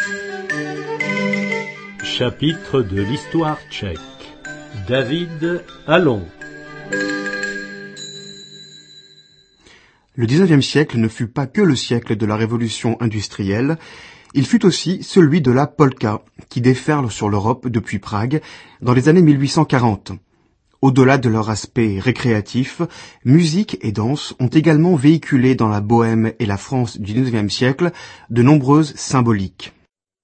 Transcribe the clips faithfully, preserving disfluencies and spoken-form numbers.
Chapitre de l'histoire tchèque. David Allon. Le dix-neuvième siècle ne fut pas que le siècle de la révolution industrielle, il fut aussi celui de la polka, qui déferle sur l'Europe depuis Prague dans les années mille huit cent quarante. Au-delà de leur aspect récréatif, musique et danse ont également véhiculé dans la Bohème et la France du dix-neuvième siècle de nombreuses symboliques.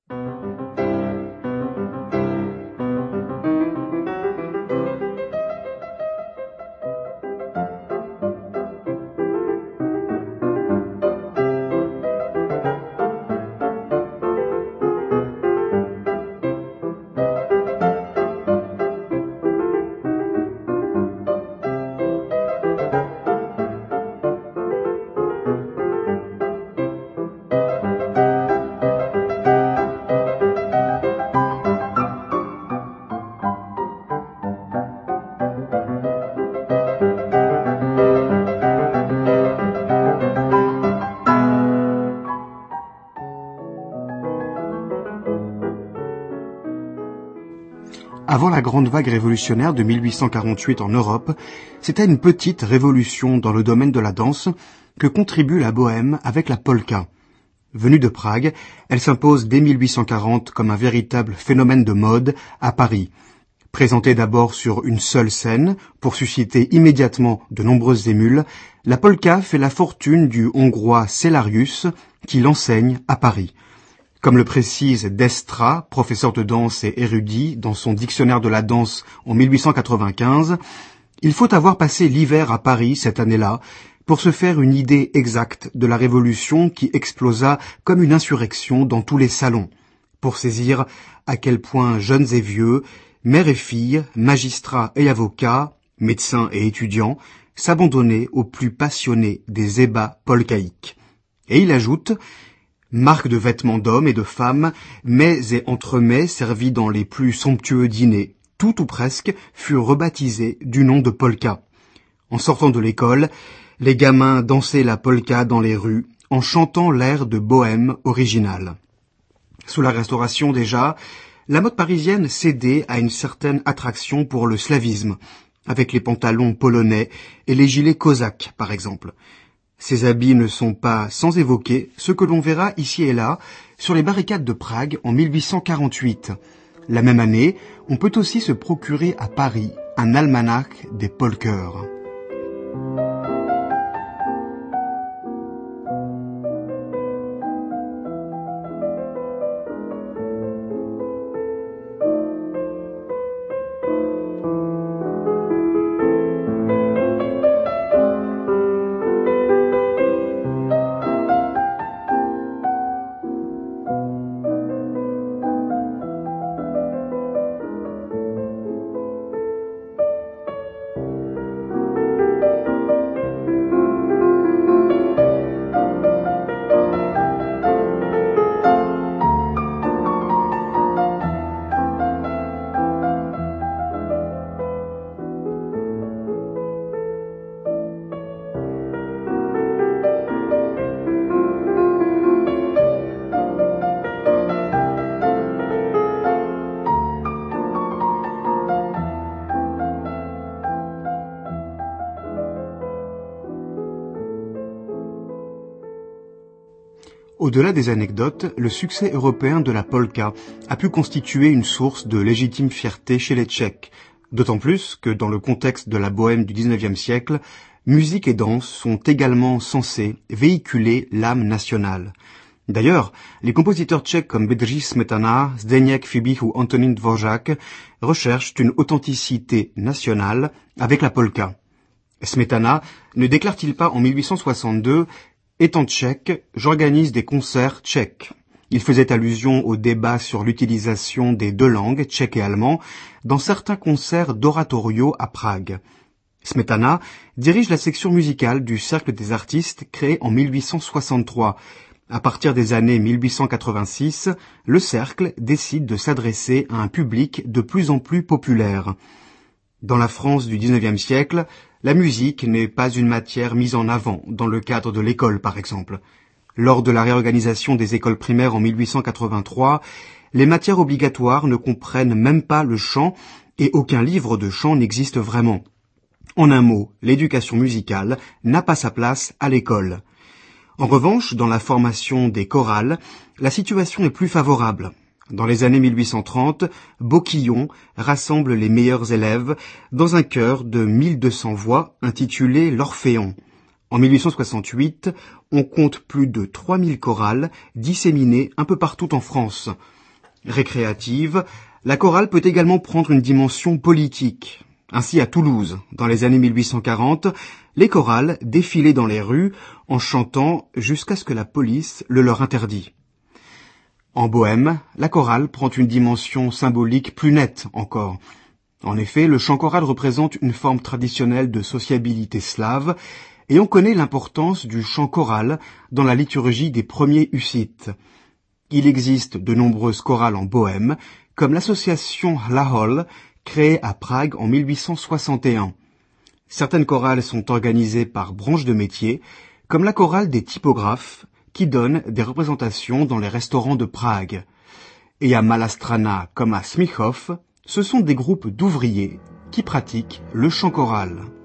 Avant la grande vague révolutionnaire de mille huit cent quarante-huit en Europe, c'est à une petite révolution dans le domaine de la danse que contribue la Bohème avec la polka. Venue de Prague, elle s'impose dès mille huit cent quarante comme un véritable phénomène de mode à Paris. Présentée d'abord sur une seule scène pour susciter immédiatement de nombreuses émules, la polka fait la fortune du Hongrois Cellarius qui l'enseigne à Paris. Comme le précise Destra, professeur de danse et érudit, dans son dictionnaire de la danse en mille huit cent quatre-vingt-quinze, il faut avoir passé l'hiver à Paris cette année-là pour se faire une idée exacte de la révolution qui explosa comme une insurrection dans tous les salons, pour saisir à quel point jeunes et vieux, mères et filles, magistrats et avocats, médecins et étudiants, s'abandonnaient aux plus passionnés des ébats polkaïques. Et il ajoute: marques de vêtements d'hommes et de femmes, mets et entremets servis dans les plus somptueux dîners, tout ou presque furent rebaptisés du nom de polka. En sortant de l'école, les gamins dansaient la polka dans les rues, en chantant l'air de Bohème original. Sous la Restauration déjà, la mode parisienne cédait à une certaine attraction pour le slavisme, avec les pantalons polonais et les gilets cosaques par exemple. Ces habits ne sont pas sans évoquer ce que l'on verra ici et là sur les barricades de Prague en mille huit cent quarante-huit. La même année, on peut aussi se procurer à Paris un almanach des polkers. Au-delà des anecdotes, le succès européen de la polka a pu constituer une source de légitime fierté chez les Tchèques, d'autant plus que dans le contexte de la Bohème du dix-neuvième siècle, musique et danse sont également censés véhiculer l'âme nationale. D'ailleurs, les compositeurs tchèques comme Bedřich Smetana, Zdeněk Fibich ou Antonín Dvořák recherchent une authenticité nationale avec la polka. Smetana ne déclare-t-il pas en mille huit cent soixante-deux « Étant tchèque, j'organise des concerts tchèques ». Il faisait allusion au débat sur l'utilisation des deux langues, tchèque et allemand, dans certains concerts d'oratorio à Prague. Smetana dirige la section musicale du Cercle des artistes créé en mille huit cent soixante-trois. À partir des années mille huit cent quatre-vingt-six, le Cercle décide de s'adresser à un public de plus en plus populaire. Dans la France du dix-neuvième siècle, la musique n'est pas une matière mise en avant dans le cadre de l'école, par exemple. Lors de la réorganisation des écoles primaires en mille huit cent quatre-vingt-trois, les matières obligatoires ne comprennent même pas le chant et aucun livre de chant n'existe vraiment. En un mot, l'éducation musicale n'a pas sa place à l'école. En revanche, dans la formation des chorales, la situation est plus favorable. Dans les années mille huit cent trente, Bocquillon rassemble les meilleurs élèves dans un chœur de mille deux cents voix intitulé l'Orphéon. En mille huit cent soixante-huit, on compte plus de trois mille chorales disséminées un peu partout en France. Récréative, la chorale peut également prendre une dimension politique. Ainsi, à Toulouse, dans les années mille huit cent quarante, les chorales défilaient dans les rues en chantant jusqu'à ce que la police le leur interdit. En Bohême, la chorale prend une dimension symbolique plus nette encore. En effet, le chant choral représente une forme traditionnelle de sociabilité slave, et on connaît l'importance du chant choral dans la liturgie des premiers hussites. Il existe de nombreuses chorales en Bohême, comme l'association Hlahol, créée à Prague en mille huit cent soixante et un. Certaines chorales sont organisées par branches de métier, comme la chorale des typographes, qui donne des représentations dans les restaurants de Prague. Et à Malastrana comme à Smichov, ce sont des groupes d'ouvriers qui pratiquent le chant choral.